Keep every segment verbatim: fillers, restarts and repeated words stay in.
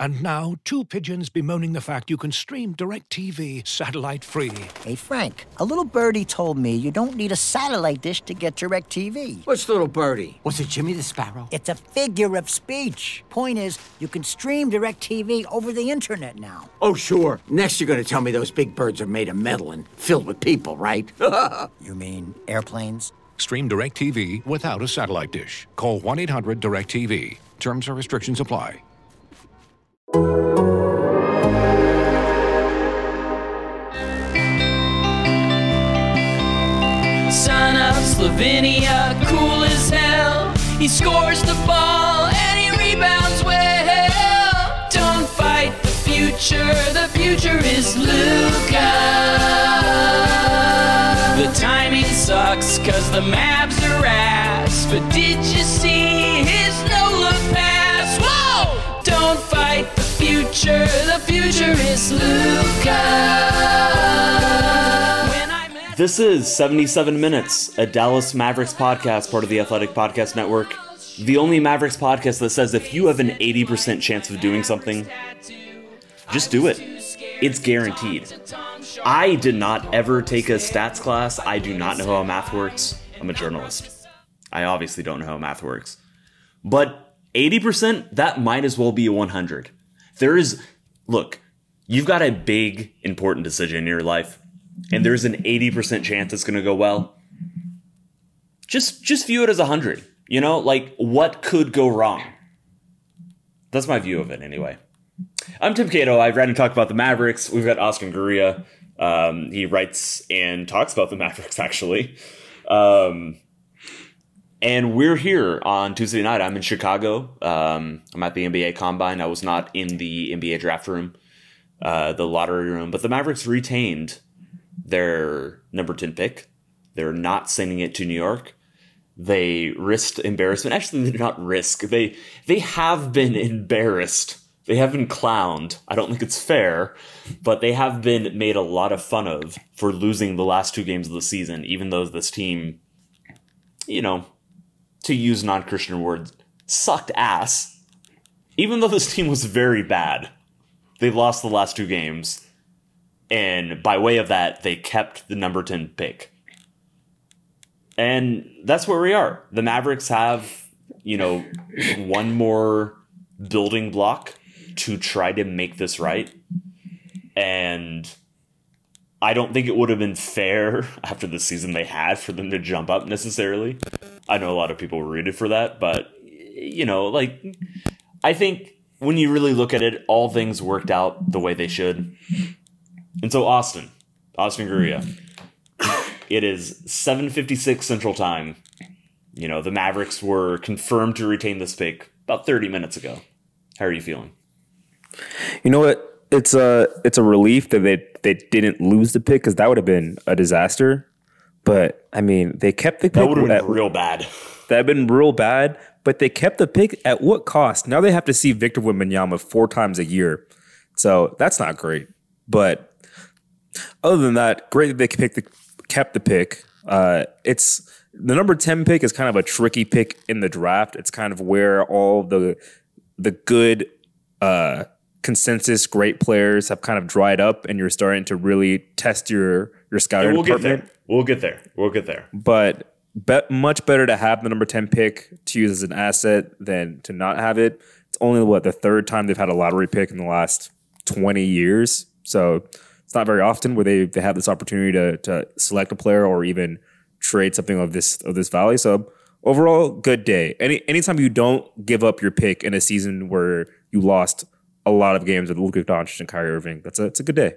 And now, two pigeons bemoaning the fact you can stream DirecTV satellite-free. Hey, Frank, a little birdie told me you don't need a satellite dish to get DirecTV. What's little birdie? Was it Jimmy the Sparrow? It's a figure of speech. Point is, you can stream DirecTV over the internet now. Oh, sure. Next you're going to tell me those big birds are made of metal and filled with people, right? You mean airplanes? Stream DirecTV without a satellite dish. Call one eight hundred direct T V. Terms and restrictions apply. Son of Slovenia, cool as hell. He scores the ball and he rebounds well. Don't fight the future, the future is Luka. The timing sucks cause the Mavs are ass. But did you see his no-look pass? Whoa! Don't fight the future, the future is Luka. This is seventy-seven Minutes, a Dallas Mavericks podcast, part of the Athletic Podcast Network. The only Mavericks podcast that says if you have an eighty percent chance of doing something, just do it. It's guaranteed. I did not ever take a stats class. I do not know how math works. I'm a journalist. I obviously don't know how math works. But eighty percent, that might as well be a one hundred. There is, look, you've got a big, important decision in your life, and there's an eighty percent chance it's going to go well. Just, just view it as one hundred. You know, like, what could go wrong? That's my view of it, anyway. I'm Tim Cato. I've read and talked about the Mavericks. We've got Oscar Guria. Um, he writes and talks about the Mavericks, actually. Um, and we're here on Tuesday night. I'm in Chicago. Um, I'm at the N B A Combine. I was not in the N B A draft room, uh, the lottery room. But the Mavericks retained their number ten pick. They're not sending it to New York. They risked embarrassment. Actually, they did not risk. They they have been embarrassed. They have been clowned. I don't think it's fair, but they have been made a lot of fun of for losing the last two games of the season, even though this team, you know, to use non-Christian words, sucked ass. Even though this team was very bad, they've lost the last two games. And by way of that, they kept the number ten pick. And that's where we are. The Mavericks have, you know, one more building block to try to make this right. And I don't think it would have been fair after the season they had for them to jump up necessarily. I know a lot of people rooted for that, but, you know, like, I think when you really look at it, all things worked out the way they should. And so Austin, Austin Guria, it is seven fifty-six Central Time. You know, the Mavericks were confirmed to retain this pick about thirty minutes ago. How are you feeling? You know what? It's a it's a relief that they they didn't lose the pick, because that would have been a disaster. But I mean, they kept the pick. That would have been at, real bad. That would have been real bad. But they kept the pick at what cost? Now they have to see Victor Wembanyama four times a year. So that's not great. But other than that, great that they picked the, kept the pick. Uh, it's the number ten pick is kind of a tricky pick in the draft. It's kind of where all the the good uh, consensus great players have kind of dried up, and you're starting to really test your your scouting we'll department. Get there. We'll get there. We'll get there. But be- much better to have the number ten pick to use as an asset than to not have it. It's only what the third time they've had a lottery pick in the last twenty years, so it's not very often where they, they have this opportunity to to select a player or even trade something of this of this value. So overall, good day. Any anytime you don't give up your pick in a season where you lost a lot of games with Luka Doncic and Kyrie Irving, that's a it's a good day.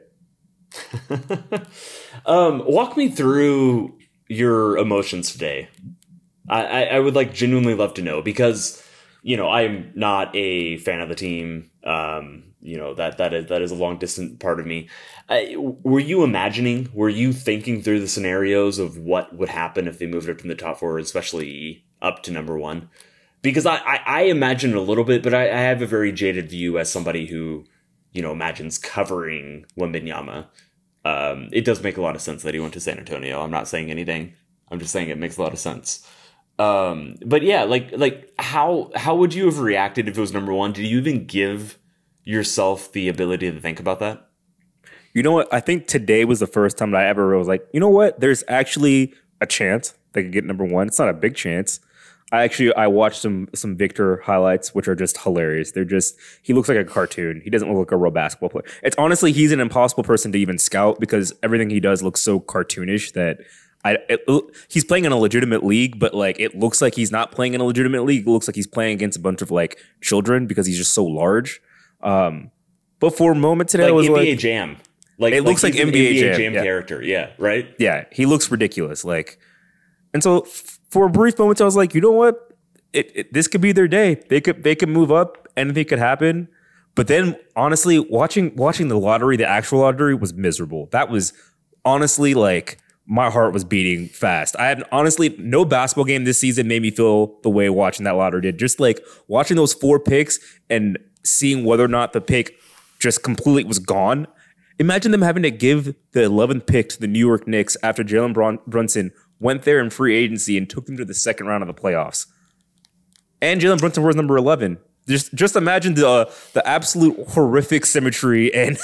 um, walk me through your emotions today. I, I, I would like genuinely love to know, because you know I'm not a fan of the team. Um, you know that that is that is a long distant part of me. I, were you imagining? Were you thinking through the scenarios of what would happen if they moved up to the top four, especially up to number one? Because I I, I imagine a little bit, but I, I have a very jaded view as somebody who you know imagines covering Wembanyama. Um, it does make a lot of sense that he went to San Antonio. I'm not saying anything. I'm just saying it makes a lot of sense. Um, but yeah, like like how how would you have reacted if it was number one? Did you even give yourself the ability to think about that? You know what? I think today was the first time that I ever was like, you know what? There's actually a chance they could get number one. It's not a big chance. I actually I watched some some Victor highlights, which are just hilarious. They're just he looks like a cartoon. He doesn't look like a real basketball player. It's honestly he's an impossible person to even scout because everything he does looks so cartoonish that I it, he's playing in a legitimate league, but like it looks like he's not playing in a legitimate league. It looks like he's playing against a bunch of like children because he's just so large. Um, but for a moment today, like I was N B A like, Jam. Like it like looks like he's an N B A, N B A Jam, Jam yeah. character. Yeah, right. Yeah, he looks ridiculous. Like, and so f- for a brief moment, I was like, you know what? It, it, this could be their day. They could they could move up. Anything could happen. But then, honestly, watching watching the lottery, the actual lottery, was miserable. That was honestly like my heart was beating fast. I had honestly no basketball game this season made me feel the way watching that lottery did. Just like watching those four picks and seeing whether or not the pick just completely was gone. Imagine them having to give the eleventh pick to the New York Knicks after Jalen Bron- Brunson went there in free agency and took them to the second round of the playoffs. And Jalen Brunson was number eleven. Just just imagine the uh, the absolute horrific symmetry and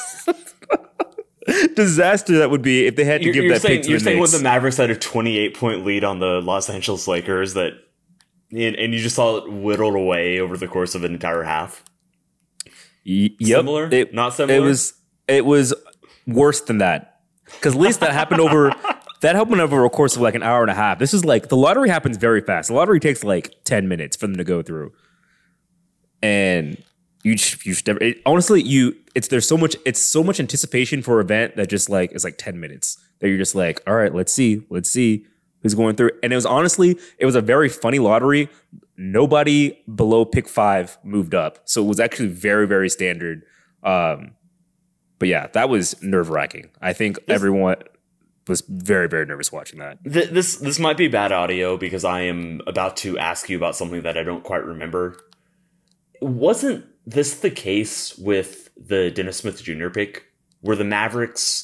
disaster that would be if they had to You're, give you're that saying, pick to you're the saying when Knicks. the Mavericks had a twenty-eight point lead on the Los Angeles Lakers that, and, and you just saw it whittled away over the course of an entire half. Y- yep. Similar? It, Not similar? It was it was worse than that. Because at least that happened over that happened over a course of like an hour and a half. This is like the lottery happens very fast. The lottery takes like ten minutes for them to go through. And you just, you should never, it, honestly, you it's there's so much it's so much anticipation for an event that just like is like ten minutes. That you're just like, all right, let's see, let's see who's going through. And it was honestly, it was a very funny lottery. Nobody below pick five moved up. So it was actually very, very standard. Um, but yeah, that was nerve-wracking. I think this, everyone was very, very nervous watching that. Th- this this might be bad audio because I am about to ask you about something that I don't quite remember. Wasn't this the case with the Dennis Smith Junior pick where the Mavericks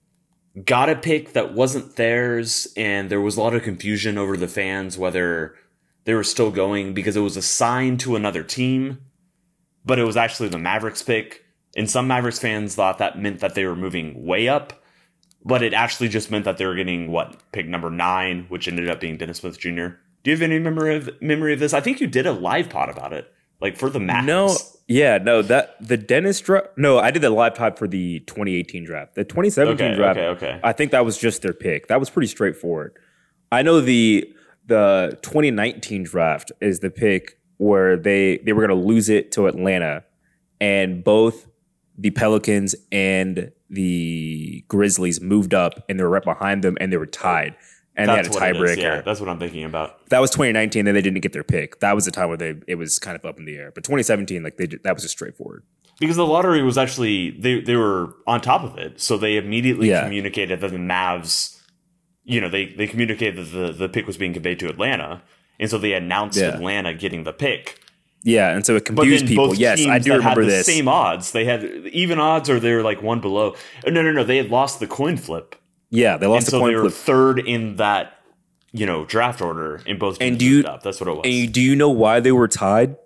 got a pick that wasn't theirs and there was a lot of confusion over the fans whether they were still going because it was assigned to another team, but it was actually the Mavericks pick. And some Mavericks fans thought that meant that they were moving way up, but it actually just meant that they were getting, what, pick number nine, which ended up being Dennis Smith Junior Do you have any memory of, memory of this? I think you did a live pod about it, like for the Mavs. No, yeah, no, that the Dennis draft. No, I did the live pod for the twenty eighteen draft. The twenty seventeen Okay, draft, okay, okay. I think that was just their pick. That was pretty straightforward. I know the the twenty nineteen draft is the pick where they they were going to lose it to Atlanta, and both the Pelicans and the Grizzlies moved up, and they were right behind them, and they were tied, and That's they had a what it is, tiebreaker. Yeah, that's what I'm thinking about. That was twenty nineteen. Then they didn't get their pick. That was the time where they it was kind of up in the air. But twenty seventeen, like they did, that was just straightforward. Because the lottery was actually they they were on top of it, so they immediately Yeah. communicated that the Mavs, you know, they they communicated that the the pick was being conveyed to Atlanta, and so they announced Yeah. Atlanta getting the pick. Yeah, and so it But confused then people. both Yes, teams I do that remember had the this. same odds. They had even odds, or they were like one below. Oh, no, no, no. They had lost the coin flip, Yeah, they and lost the so coin they were flip. third in that, you know, draft order in both teams. And do you- moved up. That's what it was. And you, do you know why they were tied?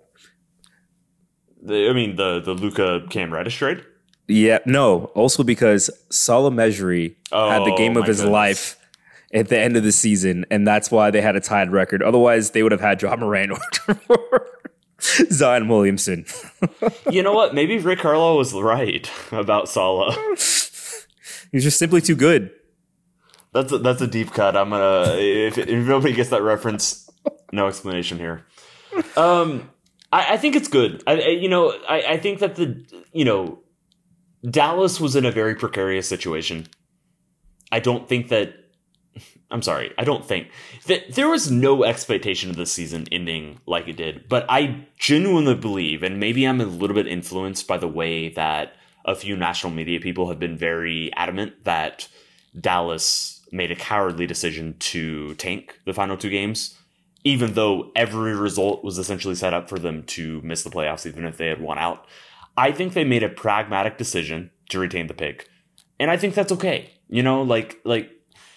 The- I mean, the the Luka Cam Reddish trade. Yeah, no. Also because Salah Mejri had the Oh, game of my his goodness. life at the end of the season, and that's why they had a tied record. Otherwise, they would have had John Moran or Zion Williamson. You know what? Maybe Rick Carlisle was right about Salah. He's just simply too good. That's a, that's a deep cut. I'm gonna if, if nobody gets that reference, no explanation here. Um, I, I think it's good. I, I you know I, I think that the you know Dallas was in a very precarious situation. I don't think that. I'm sorry. I don't think that there was no expectation of this season ending like it did, but I genuinely believe, and maybe I'm a little bit influenced by the way that a few national media people have been very adamant that Dallas made a cowardly decision to tank the final two games, even though every result was essentially set up for them to miss the playoffs, even if they had won out. I think they made a pragmatic decision to retain the pick. And I think that's okay. You know, like, like,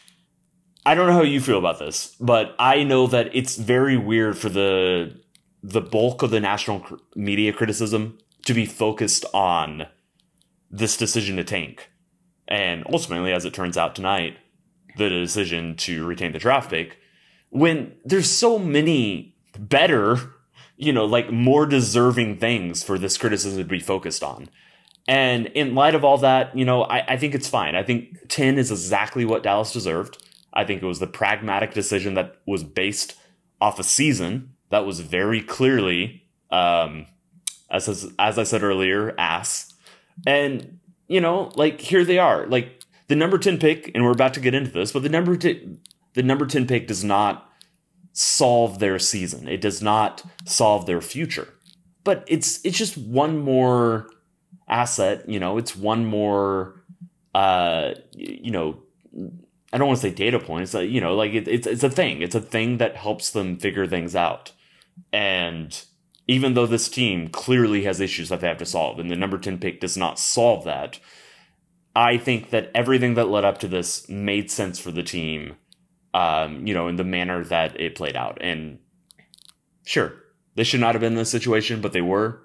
I don't know how you feel about this, but I know that it's very weird for the, the bulk of the national cr- media criticism to be focused on this decision to tank. And ultimately, as it turns out tonight, the decision to retain the draft pick, when there's so many better, you know, like more deserving things for this criticism to be focused on. And in light of all that, you know, I, I think it's fine. I think ten is exactly what Dallas deserved. I think it was the pragmatic decision that was based off a season that was very clearly, um, as, as I said earlier, ass. And, you know, like, here they are. Like, the number ten pick, and we're about to get into this, but the number ten, the number ten pick does not solve their season. It does not solve their future. But it's it's just one more asset, you know, it's one more, uh, you know, I don't want to say data points, uh, you know, like it, it's it's a thing. It's a thing that helps them figure things out. And even though this team clearly has issues that they have to solve, and the number ten pick does not solve that, I think that everything that led up to this made sense for the team, um, you know, in the manner that it played out. And sure, they should not have been in this situation, but they were.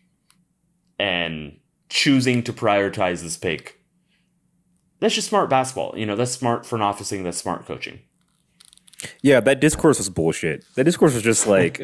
And choosing to prioritize this pick, that's just smart basketball. You know, that's smart front officing, that's smart coaching. Yeah, that discourse was bullshit. That discourse was just like...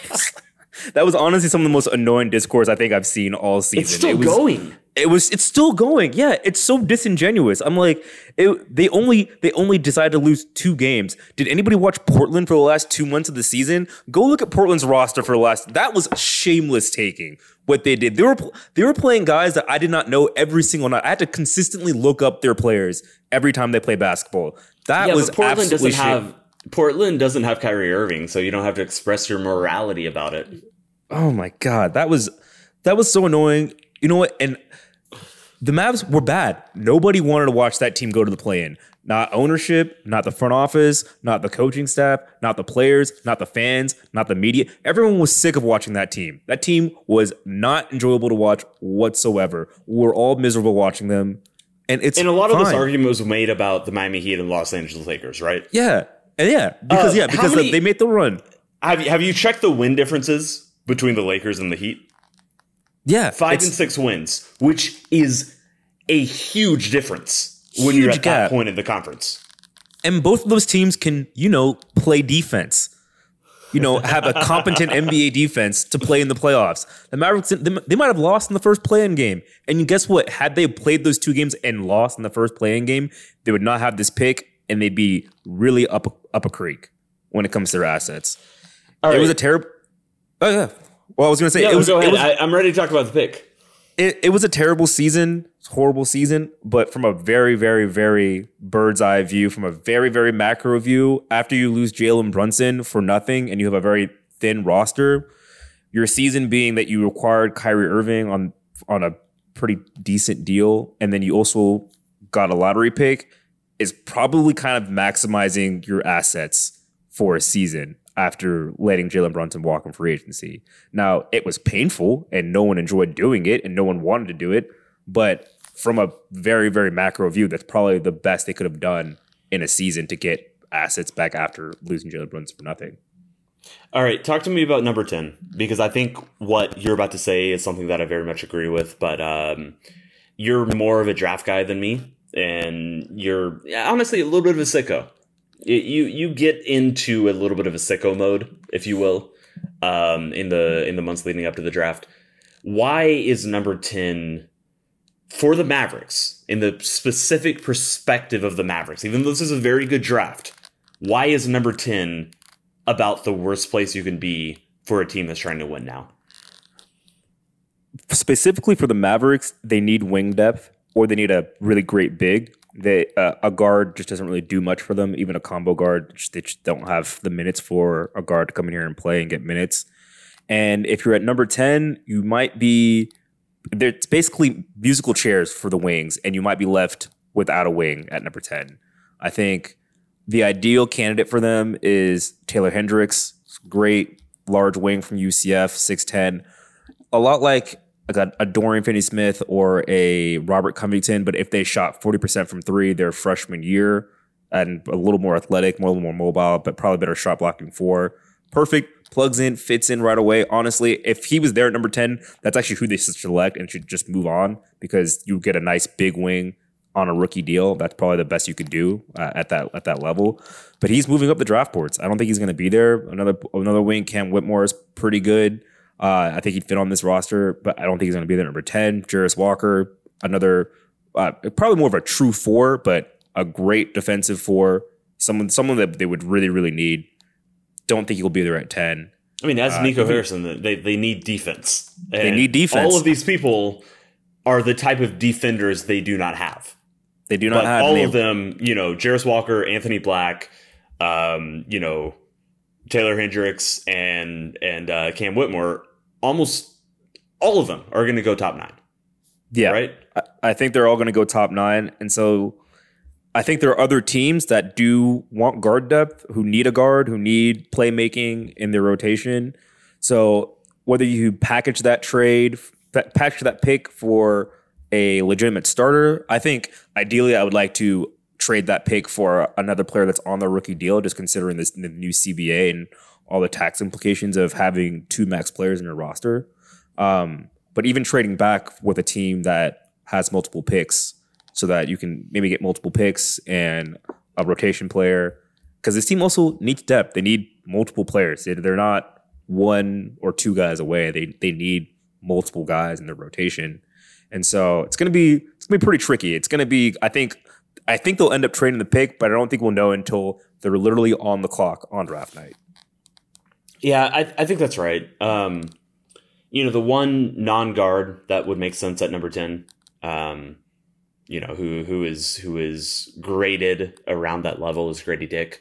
that was honestly some of the most annoying discourse I think I've seen all season. It's still it was, going. It was. It's still going. Yeah, it's so disingenuous. I'm like, it, they only they only decided to lose two games. Did anybody watch Portland for the last two months of the season? Go look at Portland's roster for the last. That was shameless taking what they did. They were they were playing guys that I did not know every single night. I had to consistently look up their players every time they play basketball. That yeah, was but Portland absolutely doesn't shame. have Portland doesn't have Kyrie Irving, so you don't have to express your morality about it. Oh my god, that was that was so annoying. You know what? And the Mavs were bad. Nobody wanted to watch that team go to the play-in. Not ownership, not the front office, not the coaching staff, not the players, not the fans, not the media. Everyone was sick of watching that team. That team was not enjoyable to watch whatsoever. We're all miserable watching them. And it's And a lot fine. of this argument was made about the Miami Heat and Los Angeles Lakers, right? Yeah. And yeah, because Uh, yeah, because how many- they made the run. Have you, have you checked the win differences between the Lakers and the Heat? Yeah. Five it's- and six wins, which is a huge difference when you're Huge at that gap. point in the conference. And both of those teams can, you know, play defense. You know, have a competent N B A defense to play in the playoffs. The Mavericks, they might have lost in the first play-in game. And guess what? Had they played those two games and lost in the first play-in game, they would not have this pick, and they'd be really up up a creek when it comes to their assets. All it right. was a terrible. Oh yeah. Well, I was going to say No, it was. go ahead. It was, I, I'm ready to talk about the pick. it, it was a terrible season, horrible season, but from a very, very, very bird's eye view, from a very, very macro view, after you lose Jalen Brunson for nothing and you have a very thin roster, your season being that you acquired Kyrie Irving on on a pretty decent deal, and then you also got a lottery pick, is probably kind of maximizing your assets for a season after letting Jalen Brunson walk in free agency. Now, it was painful and no one enjoyed doing it and no one wanted to do it. But from a very, very macro view, that's probably the best they could have done in a season to get assets back after losing Jalen Brunson for nothing. All right, talk to me about number ten, because I think what you're about to say is something that I very much agree with, but um, you're more of a draft guy than me, and you're honestly a little bit of a sicko. You you get into a little bit of a sicko mode, if you will, um, in the in the months leading up to the draft. Why is number ten for the Mavericks, in the specific perspective of the Mavericks, even though this is a very good draft, why is number ten about the worst place you can be for a team that's trying to win now? Specifically for the Mavericks, they need wing depth, or they need a really great big. They uh, a guard just doesn't really do much for them. Even a combo guard, they just don't have the minutes for a guard to come in here and play and get minutes. And if you're at number ten, you might be it's basically musical chairs for the wings, and you might be left without a wing at number ten. I think the ideal candidate for them is Taylor Hendricks, great large wing from U C F, six ten, a lot like a, a Dorian Finney-Smith or a Robert Covington, but if they shot forty percent from three their freshman year and a little more athletic, more, a little more mobile, but probably better shot blocking four, perfect, plugs in, fits in right away. Honestly, if he was there at number ten, that's actually who they should select and should just move on because you get a nice big wing on a rookie deal. That's probably the best you could do uh, at that at that level. But he's moving up the draft boards. I don't think he's going to be there. Another another wing, Cam Whitmore, is pretty good. Uh, I think he'd fit on this roster, but I don't think he's going to be there. Number ten, Jarace Walker, another uh, probably more of a true four, but a great defensive four. Someone someone that they would really really need. Don't think he'll be there at ten. I mean, as uh, Nico Harrison, they they need defense. And they need defense. All of these people are the type of defenders they do not have. They do not but have all any. of them. You know, Jarace Walker, Anthony Black, um, you know, Taylor Hendricks, and and uh, Cam Whitmore. Almost all of them are going to go top nine. Yeah, right. I, I think they're all going to go top nine, and so I think there are other teams that do want guard depth, who need a guard, who need playmaking in their rotation. So whether you package that trade, that package that pick for a legitimate starter, I think ideally I would like to trade that pick for another player that's on the rookie deal, just considering this the new C B A and all the tax implications of having two max players in your roster. Um, but even trading back with a team that has multiple picks so that you can maybe get multiple picks and a rotation player. Because this team also needs depth. They need multiple players. They're not one or two guys away. They they need multiple guys in their rotation. And so it's gonna be it's gonna be pretty tricky. It's gonna be, I think I think they'll end up trading the pick, but I don't think we'll know until they're literally on the clock on draft night. Yeah, I, I think that's right. Um, you know, the one non-guard that would make sense at number ten, um, you know, who who is who is graded around that level is Grady Dick.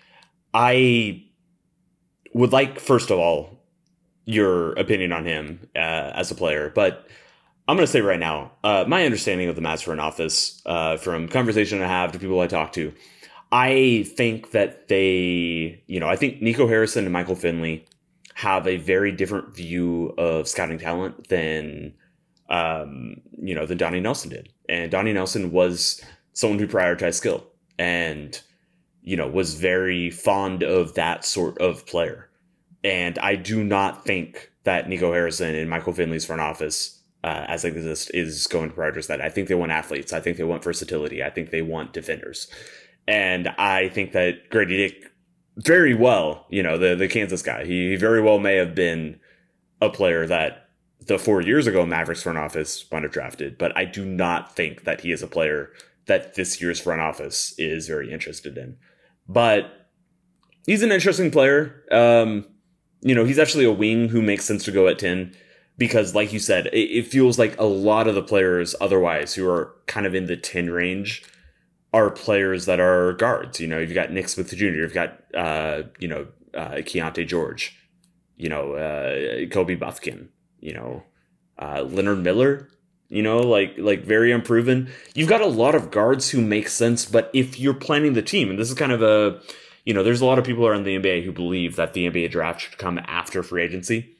I would like, first of all, your opinion on him uh, as a player, but I'm going to say right now, uh, my understanding of the Mavs front office, uh, from conversation I have to people I talk to, I think that they, you know, I think Nico Harrison and Michael Finley have a very different view of scouting talent than, um, you know, than Donnie Nelson did. And Donnie Nelson was someone who prioritized skill and, you know, was very fond of that sort of player. And I do not think that Nico Harrison and Michael Finley's front office, uh, as it exists, is going to prioritize that. I think they want athletes. I think they want versatility. I think they want defenders. And I think that Grady Dick very well, you know, the, the Kansas guy, he, he very well may have been a player that the four years ago Mavericks front office might have drafted. But I do not think that he is a player that this year's front office is very interested in. But he's an interesting player. Um, you know, he's actually a wing who makes sense to go at ten because, like you said, it, it feels like a lot of the players otherwise who are kind of in the ten range are players that are guards. You know, you've got Nick Smith Junior, you've got, uh, you know, uh, Keontae George, you know, uh, Kobe Buffkin, you know, uh, Leonard Miller, you know, like, like very unproven. You've got a lot of guards who make sense, but if you're planning the team, and this is kind of a, you know, there's a lot of people around the N B A who believe that the N B A draft should come after free agency.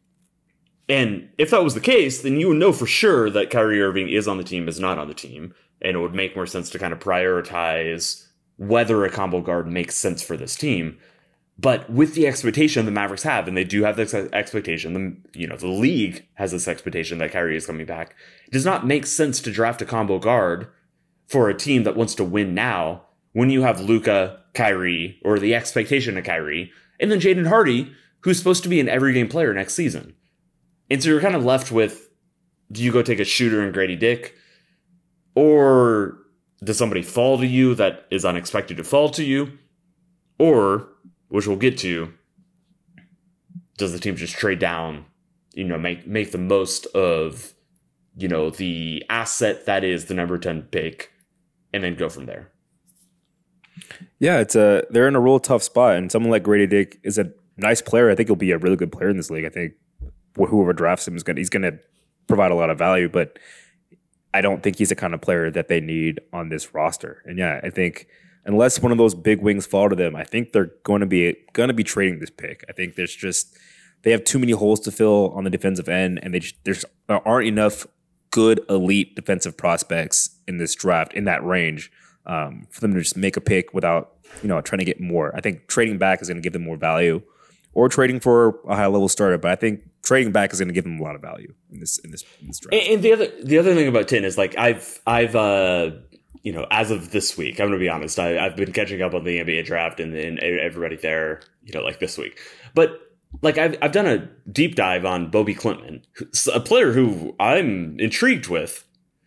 And if that was the case, then you would know for sure that Kyrie Irving is on the team, is not on the team. And it would make more sense to kind of prioritize whether a combo guard makes sense for this team. But with the expectation the Mavericks have, and they do have this expectation, the, you know, the league has this expectation that Kyrie is coming back, it does not make sense to draft a combo guard for a team that wants to win now when you have Luka, Kyrie, or the expectation of Kyrie, and then Jaden Hardy, who's supposed to be an every game player next season. And so you're kind of left with, do you go take a shooter in Grady Dick? Or does somebody fall to you that is unexpected to fall to you? Or, which we'll get to, does the team just trade down, you know, make make the most of, you know, the asset that is the number ten pick and then go from there? Yeah, it's a they're in a real tough spot, and someone like Grady Dick is a nice player. I think he'll be a really good player in this league. I think whoever drafts him is going he's going to provide a lot of value, but I don't think he's the kind of player that they need on this roster. And yeah, I think unless one of those big wings fall to them, I think they're going to be going to be trading this pick. I think there's just they have too many holes to fill on the defensive end, and they just, there's there aren't enough good elite defensive prospects in this draft in that range um, for them to just make a pick without you know trying to get more. I think trading back is going to give them more value or trading for a high level starter. But I think trading back is going to give him a lot of value in this in this, in this draft. And, and the other the other thing about Tin is like I've I've uh you know as of this week, I'm going to be honest, I, I've been catching up on the N B A draft and, and everybody there, you know, like this week. But like I've I've done a deep dive on Bobby Klintman, a player who I'm intrigued with.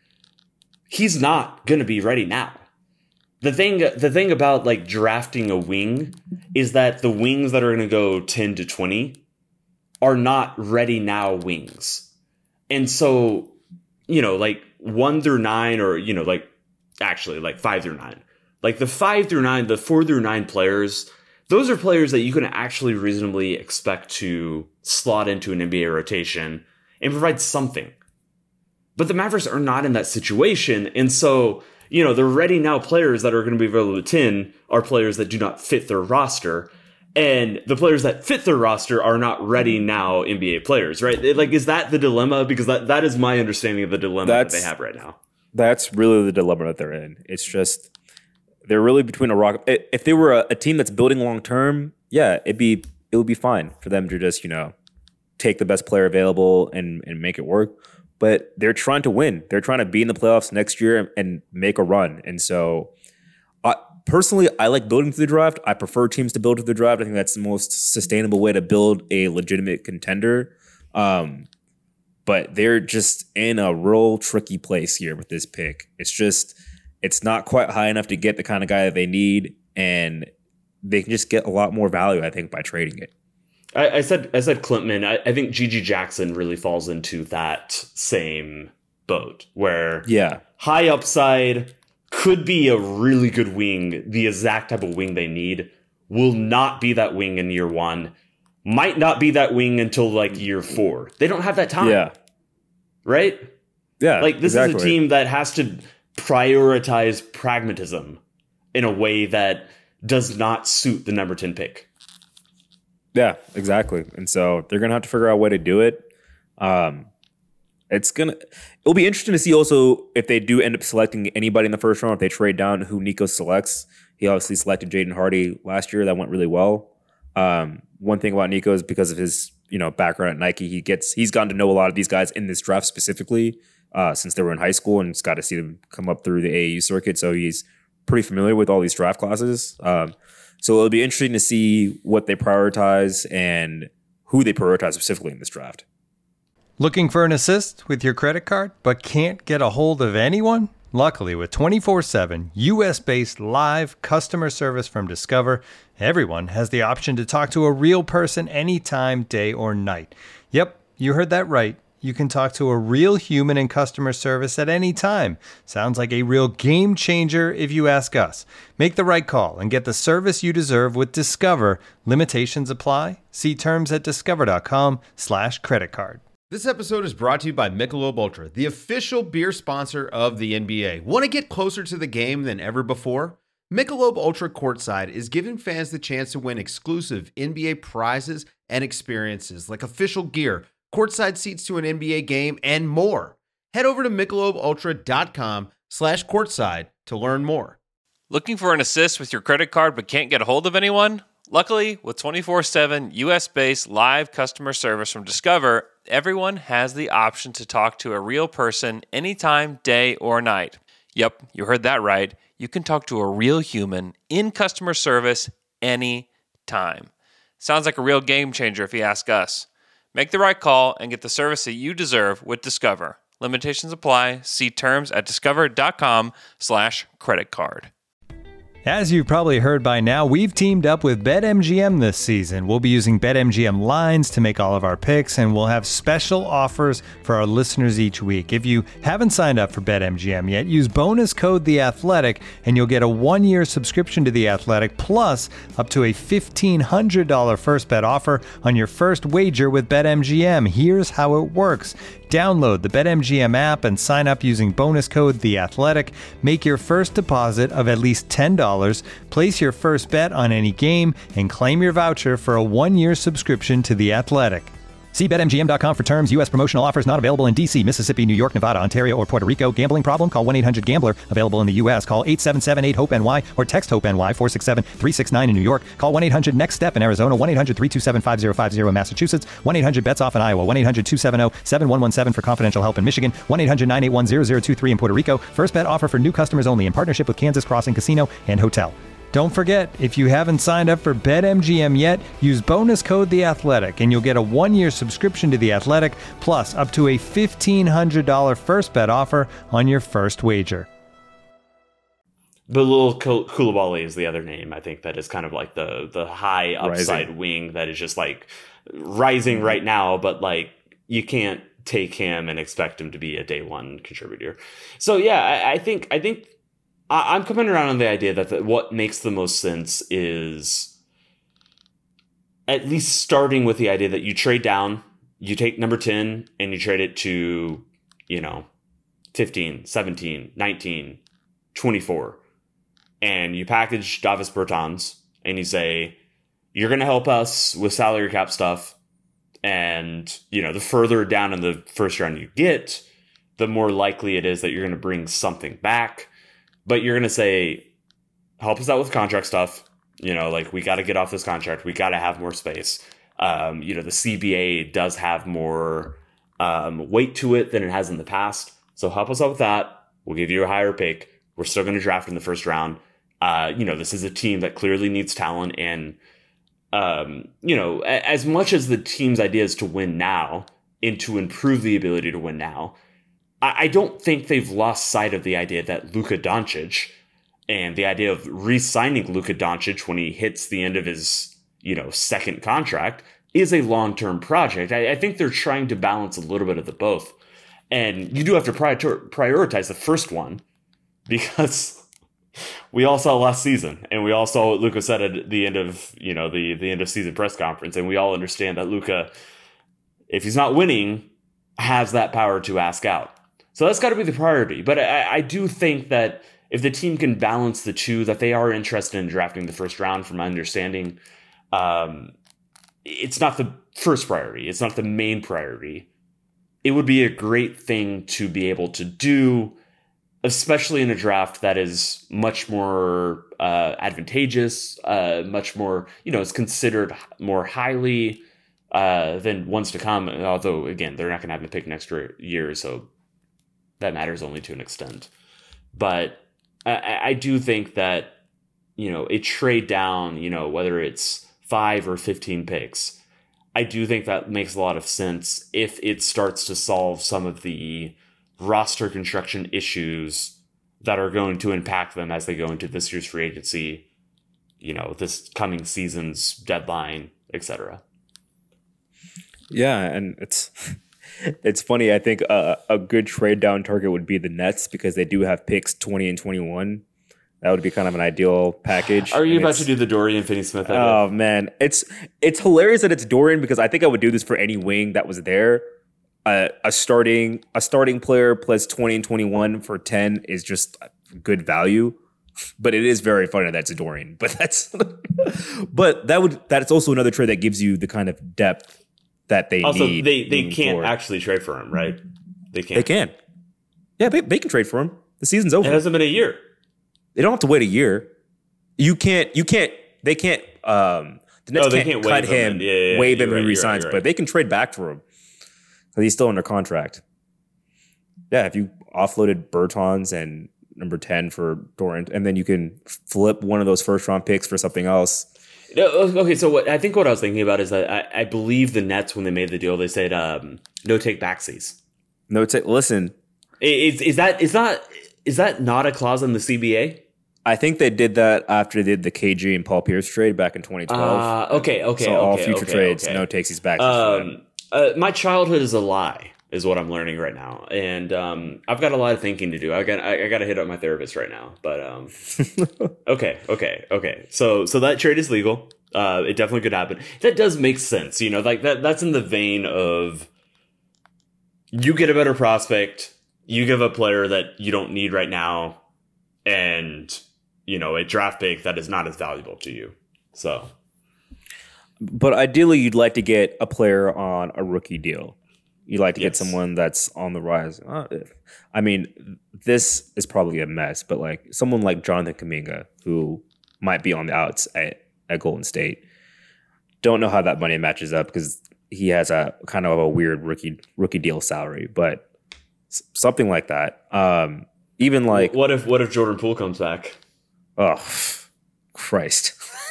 He's not going to be ready now. The thing, the thing about like drafting a wing is that the wings that are going to go ten to twenty are not ready now wings. And so, you know, like one through nine or, you know, like actually like five through nine, like the five through nine, the four through nine players, those are players that you can actually reasonably expect to slot into an N B A rotation and provide something. But the Mavericks are not in that situation. And so, you know, the ready now players that are going to be available at ten are players that do not fit their roster. And the players that fit their roster are not ready now N B A players, right? Like, is that the dilemma? Because that, that is my understanding of the dilemma that's, that they have right now. That's really the dilemma that they're in. It's just, they're really between a rock. If they were a, a team that's building long term, yeah, it'd be, it would be fine for them to just, you know, take the best player available and, and make it work. But they're trying to win. They're trying to be in the playoffs next year and, and make a run. And so, uh, personally, I like building through the draft. I prefer teams to build through the draft. I think that's the most sustainable way to build a legitimate contender. Um, but they're just in a real tricky place here with this pick. It's just, it's not quite high enough to get the kind of guy that they need. And they can just get a lot more value, I think, by trading it. I, I said I said Klintman. I, I think G G Jackson really falls into that same boat where yeah, high upside, could be a really good wing, the exact type of wing they need, will not be that wing in year one, might not be that wing until like year four. They don't have that time. Yeah. Right? Yeah. Like this exactly. is a team that has to prioritize pragmatism in a way that does not suit the number ten pick. Yeah, exactly. And so they're going to have to figure out a way to do it. Um, it's going to, it'll be interesting to see also if they do end up selecting anybody in the first round, if they trade down who Nico selects. He obviously selected Jaden Hardy last year. That went really well. Um, one thing about Nico is because of his, you know, background at Nike, he gets, he's gotten to know a lot of these guys in this draft specifically uh, since they were in high school and just got to see them come up through the A A U circuit. So he's pretty familiar with all these draft classes. Um, So it'll be interesting to see what they prioritize and who they prioritize specifically in this draft. Looking for an assist with your credit card, but can't get a hold of anyone? Luckily, with twenty-four seven U S-based live customer service from Discover, everyone has the option to talk to a real person anytime, day or night. Yep, you heard that right. You can talk to a real human in customer service at any time. Sounds like a real game changer if you ask us. Make the right call and get the service you deserve with Discover. Limitations apply. See terms at discover.com slash credit card. This episode is brought to you by Michelob Ultra, the official beer sponsor of the N B A. Want to get closer to the game than ever before? Michelob Ultra Courtside is giving fans the chance to win exclusive N B A prizes and experiences like official gear, courtside seats to an N B A game, and more. Head over to michelobultra.com slash courtside to learn more. Looking for an assist with your credit card but can't get a hold of anyone? Luckily, with twenty-four seven U S-based live customer service from Discover, everyone has the option to talk to a real person anytime, day or night. Yep, you heard that right. You can talk to a real human in customer service anytime. Sounds like a real game changer if you ask us. Make the right call and get the service that you deserve with Discover. Limitations apply. See terms at discover.com slash credit card. As you've probably heard by now, we've teamed up with BetMGM this season. We'll be using BetMGM lines to make all of our picks, and we'll have special offers for our listeners each week. If you haven't signed up for BetMGM yet, use bonus code The Athletic, and you'll get a one-year subscription to The Athletic, plus up to a fifteen hundred dollars first bet offer on your first wager with BetMGM. Here's how it works. Download the BetMGM app and sign up using bonus code The Athletic. Make your first deposit of at least ten dollars, place your first bet on any game, and claim your voucher for a one-year subscription to The Athletic. See Bet M G M dot com for terms. U S promotional offers not available in D C, Mississippi, New York, Nevada, Ontario, or Puerto Rico. Gambling problem? Call one eight hundred gambler. Available in the U S. Call eight seven seven eight hope N Y or text HOPE-NY four six seven three six nine in New York. Call one eight hundred next step in Arizona. one eight hundred three two seven five zero five zero in Massachusetts. one eight hundred bets off in Iowa. one eight hundred two seven zero seven one one seven for confidential help in Michigan. one eight hundred nine eight one zero zero two three in Puerto Rico. First bet offer for new customers only in partnership with Kansas Crossing Casino and Hotel. Don't forget, if you haven't signed up for BetMGM yet, use bonus code The Athletic, and you'll get a one-year subscription to The Athletic, plus up to a fifteen hundred dollars first bet offer on your first wager. Bilal Koulibaly is the other name. I think that is kind of like the the high upside rising wing that is just like rising right now, but like you can't take him and expect him to be a day one contributor. So yeah, I, I think I think. I'm coming around on the idea that the, what makes the most sense is at least starting with the idea that you trade down, you take number ten and you trade it to, you know, fifteen, seventeen, nineteen, twenty-four. And you package Davis Bertans and you say, you're going to help us with salary cap stuff. And, you know, the further down in the first round you get, the more likely it is that you're going to bring something back. But you're going to say, help us out with contract stuff. You know, like, we got to get off this contract. We got to have more space. Um, you know, the C B A does have more um, weight to it than it has in the past. So help us out with that. We'll give you a higher pick. We're still going to draft in the first round. Uh, you know, this is a team that clearly needs talent. And, um, you know, as much as the team's idea is to win now and to improve the ability to win now, I don't think they've lost sight of the idea that Luka Doncic and the idea of re-signing Luka Doncic when he hits the end of his, you know, second contract is a long-term project. I, I think they're trying to balance a little bit of the both. And you do have to prior- prioritize the first one because we all saw last season and we all saw what Luka said at the end of, you know, the, the end of season press conference. And we all understand that Luka, if he's not winning, has that power to ask out. So that's got to be the priority. But I, I do think that if the team can balance the two, that they are interested in drafting the first round, from my understanding. Um, it's not the first priority. It's not the main priority. It would be a great thing to be able to do, especially in a draft that is much more uh, advantageous, uh, much more, you know, is considered more highly uh, than ones to come. Although, again, they're not going to have the pick next year, so that matters only to an extent. But I, I do think that, you know, a trade down, you know, whether it's five or fifteen picks, I do think that makes a lot of sense if it starts to solve some of the roster construction issues that are going to impact them as they go into this year's free agency, you know, this coming season's deadline, et cetera. Yeah, and it's it's funny. I think uh, a good trade down target would be the Nets because they do have picks twenty and twenty-one. That would be kind of an ideal package. Are you about to do the Dorian Finney-Smith? Oh man, it's it's hilarious that it's Dorian because I think I would do this for any wing that was there. Uh, a starting a starting player plus twenty and twenty-one for ten is just good value. But it is very funny that that's a Dorian. But that's but that would that's also another trade that gives you the kind of depth that they also, need. they they can't forward. actually trade for him, right? They can't. They can. Yeah, they, they can trade for him. The season's over. It hasn't been a year. They don't have to wait a year. You can't. You can't. They can't. Um, the Nets oh, they can't, can't cut waive him, him, yeah, yeah, waive him, right, and resigns. right, But right. they can trade back for him because he's still under contract. Yeah, if you offloaded Bertans and number ten for Dorian, and then you can flip one of those first round picks for something else. No, okay, so what I think what I was thinking about is that I, I believe the Nets, when they made the deal, they said um, no take backsies. No, take. Listen, is is that is not is that not a clause in the C B A? I think they did that after they did the K G and Paul Pierce trade back in twenty twelve. Uh, okay, okay, so okay, all future okay, trades, okay. no takesies backsies. Um, uh, my childhood is a lie, is what I'm learning right now, and um, I've got a lot of thinking to do. I got I, I got to hit up my therapist right now, but um, okay, okay, okay. So so that trade is legal. Uh, it definitely could happen. That does make sense, you know, like that. That's in the vein of you get a better prospect, you give a player that you don't need right now, and you know a draft pick that is not as valuable to you. So, But ideally, you'd like to get a player on a rookie deal. You'd like to Yes. get someone that's on the rise. Uh, I mean, this is probably a mess, but like someone like Jonathan Kuminga, who might be on the outs at, at Golden State. Don't know how that money matches up because he has a kind of a weird rookie rookie deal salary, but s- something like that. Um, even like, what if what if Jordan Poole comes back? oh, Christ.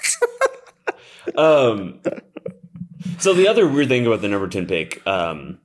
Um, so the other weird thing about the number ten pick, um,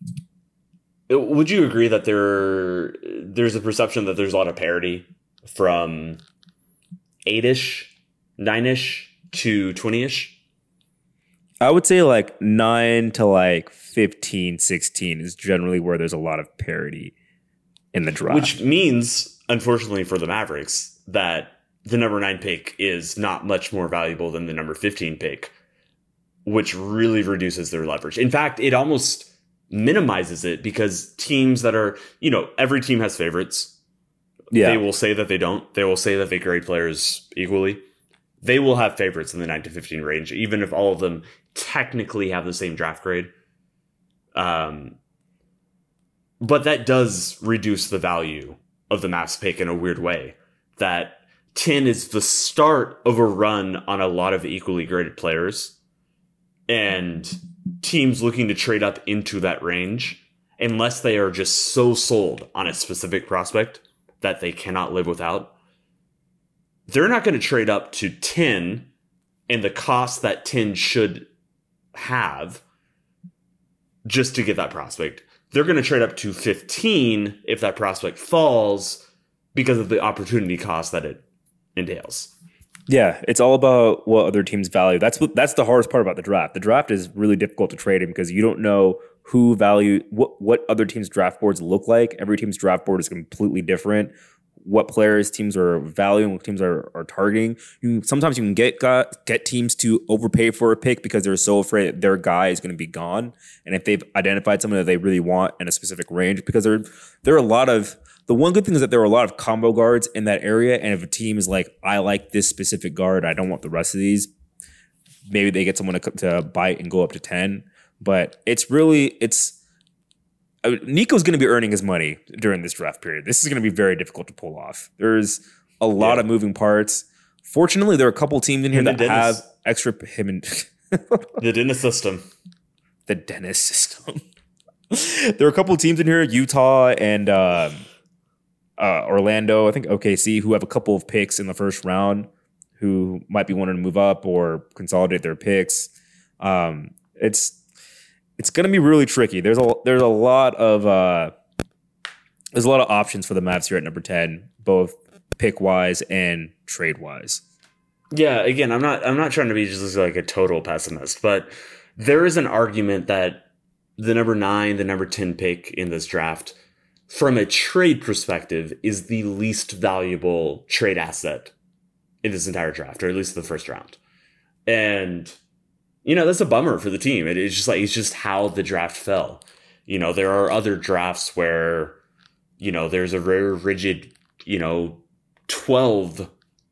would you agree that there there's a perception that there's a lot of parity from eight-ish, nine-ish to twenty-ish? I would say like nine to like fifteen, sixteen is generally where there's a lot of parity in the draft. Which means, unfortunately for the Mavericks, that the number nine pick is not much more valuable than the number fifteen pick, which really reduces their leverage. In fact, it almost minimizes it because teams that are, you know, every team has favorites. Yeah. They will say that they don't. They will say that they grade players equally. They will have favorites in the nine to fifteen range, even if all of them technically have the same draft grade. Um, but that does reduce the value of the Mavs pick in a weird way. That ten is the start of a run on a lot of equally graded players, and teams looking to trade up into that range, unless they are just so sold on a specific prospect that they cannot live without, they're not going to trade up to ten and the cost that ten should have just to get that prospect. They're going to trade up to fifteen if that prospect falls because of the opportunity cost that it entails. Yeah, it's all about what other teams value. That's what that's the hardest part about the draft. The draft is really difficult to trade in because you don't know who value what what other teams' draft boards look like. Every team's draft board is completely different. What players teams are valuing, what teams are, are targeting. You, sometimes you can get got, get teams to overpay for a pick because they're so afraid that their guy is going to be gone. And if they've identified someone that they really want in a specific range, because there there are a lot of the one good thing is that there are a lot of combo guards in that area. And if a team is like, I like this specific guard, I don't want the rest of these, maybe they get someone to, to bite and go up to ten. But it's really it's. I mean, Nico's going to be earning his money during this draft period. This is going to be very difficult to pull off. There's a lot yeah. of moving parts. Fortunately, there are a couple teams in here him that have extra him and the Dennis system. The Dennis system. There are a couple teams in here, Utah and um, uh, Orlando. I think O K C, who have a couple of picks in the first round, who might be wanting to move up or consolidate their picks. Um, it's It's going to be really tricky. There's a there's a lot of uh, there's a lot of options for the Mavs here at number ten, both pick wise and trade wise. Yeah, again, I'm not I'm not trying to be just like a total pessimist, but there is an argument that the number nine, the number ten pick in this draft, from a trade perspective, is the least valuable trade asset in this entire draft, or at least the first round, and. You know, that's a bummer for the team. It, it's just like, it's just how the draft fell. You know, there are other drafts where, you know, there's a very rigid, you know, twelve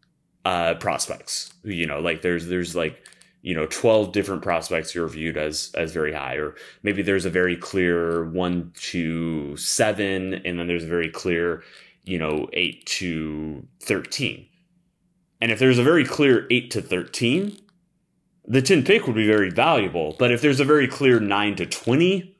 uh, prospects. You know, like there's, there's like, you know, twelve different prospects you're viewed as, as very high. Or maybe there's a very clear one to seven, and then there's a very clear, you know, eight to thirteen. And if there's a very clear eight to thirteen, the ten pick would be very valuable, but if there's a very clear nine to twenty,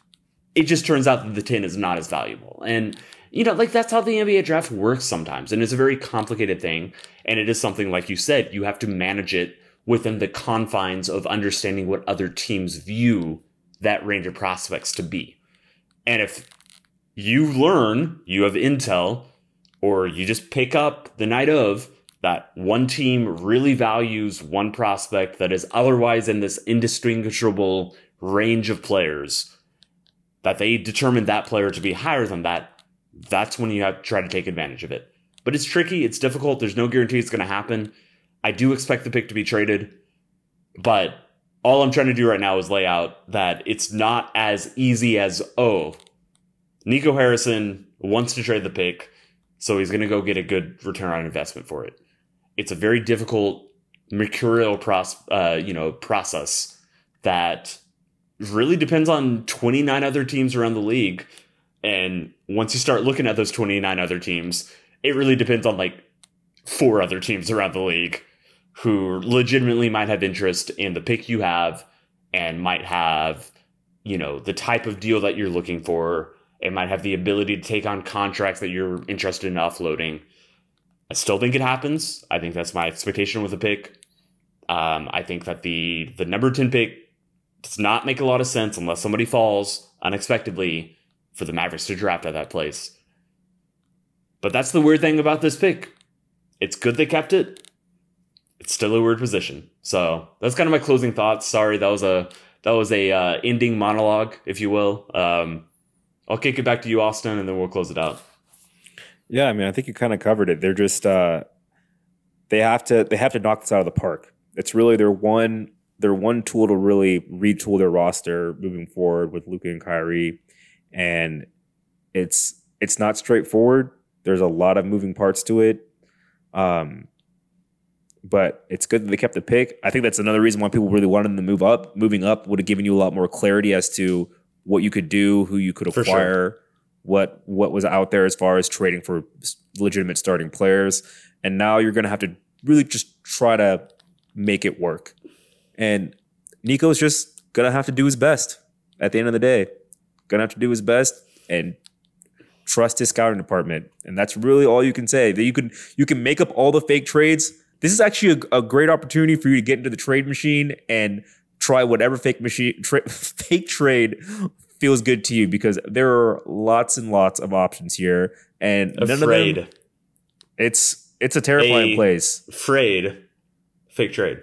it just turns out that the ten is not as valuable. And, you know, like that's how the N B A draft works sometimes. And it's a very complicated thing. And it is something, like you said, you have to manage it within the confines of understanding what other teams view that range of prospects to be. And if you learn, you have intel, or you just pick up the night of, that one team really values one prospect that is otherwise in this indistinguishable range of players, that they determine that player to be higher than that, that's when you have to try to take advantage of it. But it's tricky, it's difficult, there's no guarantee it's going to happen. I do expect the pick to be traded, but all I'm trying to do right now is lay out that it's not as easy as, oh, Nico Harrison wants to trade the pick, so he's going to go get a good return on investment for it. It's a very difficult mercurial pros- uh, you know, process that really depends on twenty-nine other teams around the league. And once you start looking at those twenty-nine other teams, it really depends on like four other teams around the league who legitimately might have interest in the pick you have and might have, you know, the type of deal that you're looking for. It might have the ability to take on contracts that you're interested in offloading. I still think it happens. I think that's my expectation with a pick. Um, I think that the the number ten pick does not make a lot of sense unless somebody falls unexpectedly for the Mavericks to draft at that place. But that's the weird thing about this pick. It's good they kept it. It's still a weird position. So that's kind of my closing thoughts. Sorry, that was a that was a uh, ending monologue, if you will. Um, I'll kick it back to you, Austin, and then we'll close it out. Yeah, I mean, I think you kind of covered it. They're just uh, they have to they have to knock this out of the park. It's really their one their one tool to really retool their roster moving forward with Luka and Kyrie, and it's it's not straightforward. There's a lot of moving parts to it, um, but it's good that they kept the pick. I think that's another reason why people really wanted them to move up. Moving up would have given you a lot more clarity as to what you could do, who you could acquire. For sure. What what was out there as far as trading for legitimate starting players. And now you're going to have to really just try to make it work. And Nico's just going to have to do his best at the end of the day. Going to have to do his best and trust his scouting department. And that's really all you can say. That you can you can make up all the fake trades. This is actually a, a great opportunity for you to get into the trade machine and try whatever fake machine tra- fake trade feels good to you, because there are lots and lots of options here, and Afraid. none of them. It's it's a terrifying a place. Afraid, fake trade.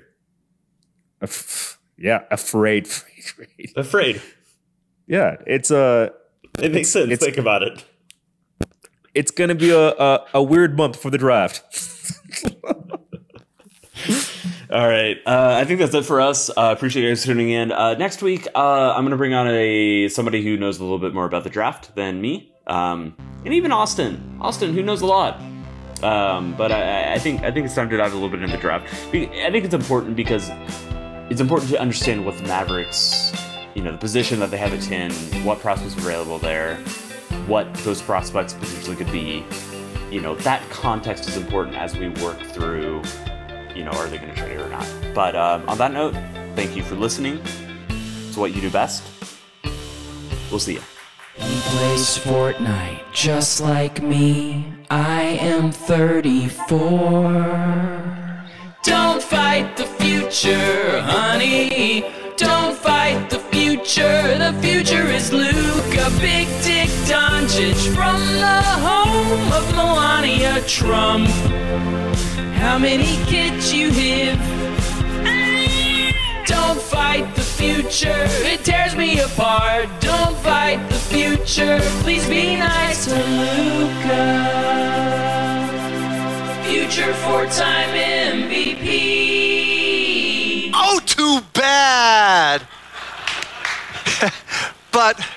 Af- yeah, afraid, fake trade. Afraid. Yeah, it's a. It makes sense. It's, Think about it. It's gonna be a a, a weird month for the draft. All right. Uh, I think that's it for us. Uh, appreciate you guys tuning in. Uh, next week, uh, I'm going to bring on a somebody who knows a little bit more about the draft than me, um, and even Austin. Austin, who knows a lot. Um, but I, I think I think it's time to dive a little bit into the draft. I think it's important because it's important to understand what the Mavericks, you know, the position that they have at ten, what prospects are available there, what those prospects potentially could be. You know, that context is important as we work through, you know, are they going to trade it or not? But um, on that note, thank you for listening to what you do best. We'll see you. He plays Fortnite just like me. I am thirty-four. Don't fight the future, honey. Don't fight the future. The future is Luka, Big Dick Doncic from the home of Melania Trump. How many kids you have? Don't fight the future, it tears me apart. Don't fight the future, please be nice to Luka. Future four-time M V P. Oh, too bad. But